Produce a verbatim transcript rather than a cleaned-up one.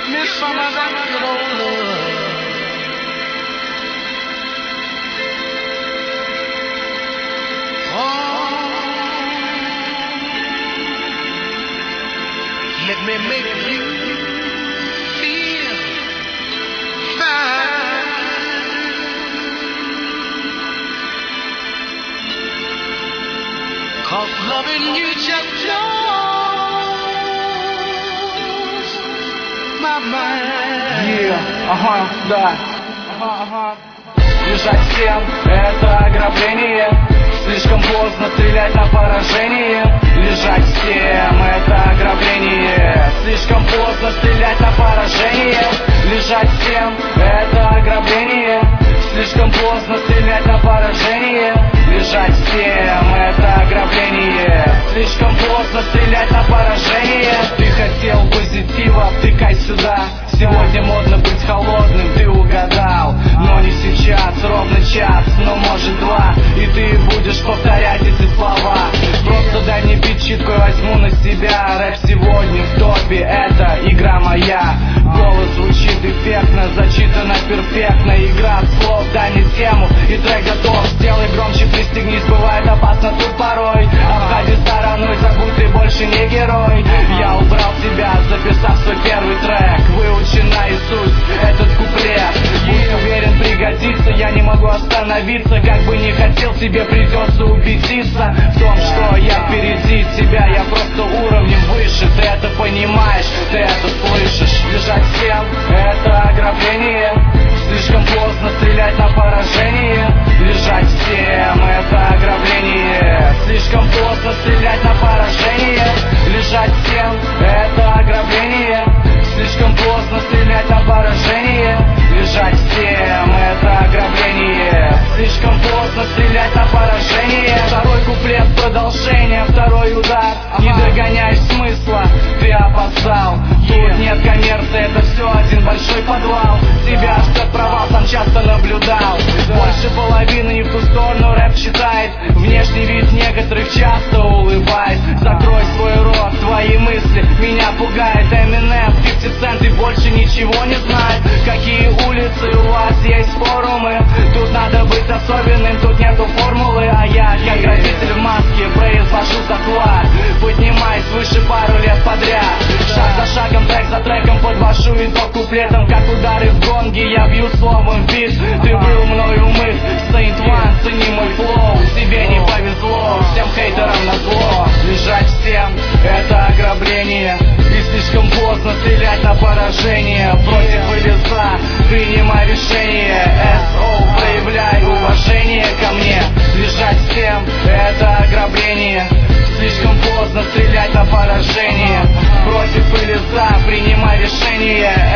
Give me some of that good old love. Oh, let me make you feel fine. 'Cause loving you just blows my mind. Yeah, ага, да. Ага, ага. Лежать всем — это ограбление. Слишком поздно стрелять на поражение. Лежать всем — это ограбление. Слишком поздно стрелять на поражение. Лежать всем — это ограбление. Слишком поздно стрелять на поражение. Лежать всем — это ограбление. Слишком поздно стрелять на поражение. Ты хотел позитива, втыкай сюда. Сегодня модно быть холодным, ты угадал. Но не сейчас, ровно час, но может два. И ты будешь повторять эти слова. Просто дай мне бит читку, возьму на себя. Рэп сегодня в топе, это игра моя. Голос звучит эффектно, зачитано перфектно. Игра слов, дай мне тему, и трек готов. Сделай громче, пристегнись, бывает опасно тут порой. Обходи стороной, забудь, ты больше не герой. Я убрал тебя, записав свой первый трек. Выучи наизусть этот куплет. Будь уверен, пригодится, я не могу остановиться. Как бы не хотел, тебе придется убедиться в том, что я впереди тебя. Я просто уровнем выше, ты это понимаешь, ты это слышишь. Лежать всем — это ограбление. Слишком поздно стрелять на поражение. Лежать всем — это ограбление. Слишком поздно стрелять на поражение. Лежать всем — это ограбление. Слишком поздно стрелять на поражение. Лежать всем — это ограбление. Слишком поздно стрелять на поражение. Второй куплет, продолжение, второй удар. Не догоняешь смысла, ты опоздал. Тут нет коммерции, это все один большой подвал. Тебя ждет провал, сам часто наблюдал. Больше половины не в ту сторону рэп читает. Внешний вид некоторых часто улыбает. Закрой свой рот, твои мысли меня пугает. Eminem, пятьдесят цент и больше ничего не знает. Какие улицы у вас есть форумы? Тут надо быть особенным, тут нету формулы. А я, как грабитель в маске, произвожу захват. Поднимаюсь выше пару лет подряд. Шаг за шагом, трек за треком подвожу итог куплетом. Как удары в гонге, я бью словом в бит. Ты был мною умыт, Saint One, цени мой флоу. Тебе не повезло, всем хейтерам назло. Лежать всем — это ограбление. И слишком поздно стрелять на поражение. Против или за, принимай решение. эс о, проявляй уважение ко мне. Лежать всем — это ограбление. Слишком поздно стрелять на поражение. Против или за, принимай решение.